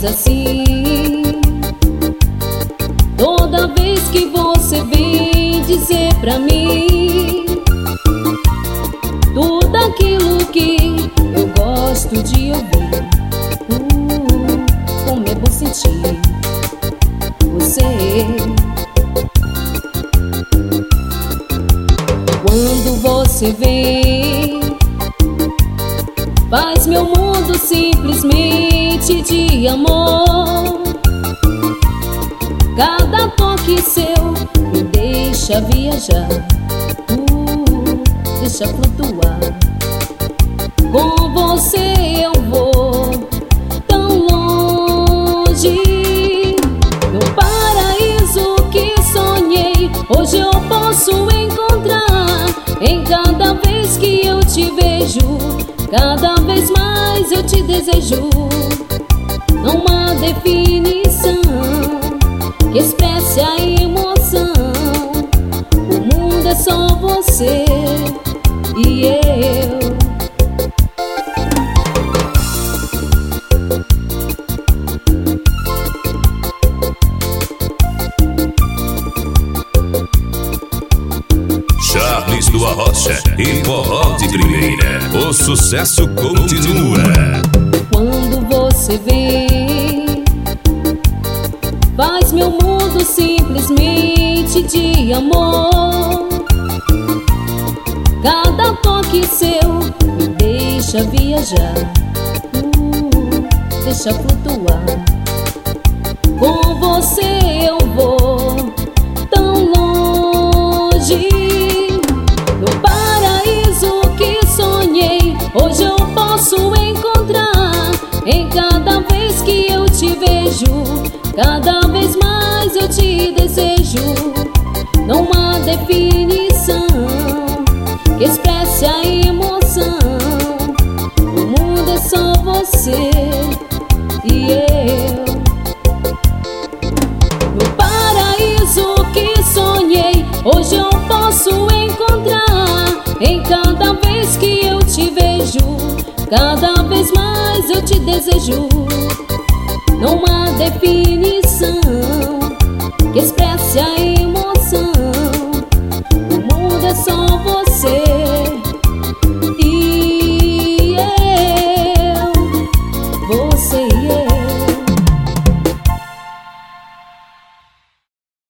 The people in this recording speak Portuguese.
assim. Toda vez que você vem dizer pra mim tudo aquilo que eu gosto de ouvir, como é bom sentir você. Quando você vem, faz meu mundo simplesmente de amor. Cada toque seu me deixa viajar, deixa flutuar. Com você eu vou tão longe. No paraíso que sonhei, hoje eu posso encontrar. Em cada vez que eu te vejo, cada vez mais eu te desejo. Não há definição que expresse a emoção. O mundo é só você e eu. Charles do Arrocha e Forró de Primeira. O sucesso continua. Quando você vem, faz meu mundo simplesmente de amor. Cada toque seu me deixa viajar, deixa flutuar. Com você eu vou tão longe. No paraíso que sonhei, hoje eu posso encontrar. Em cada vez que eu te vejo, cada vez mais eu te desejo. Não há definição que expresse a emoção. O mundo é só você e eu. No paraíso que sonhei, hoje eu posso encontrar. Em cada vez que eu te vejo, cada vez mais eu te desejo. Não há definição que expresse a emoção.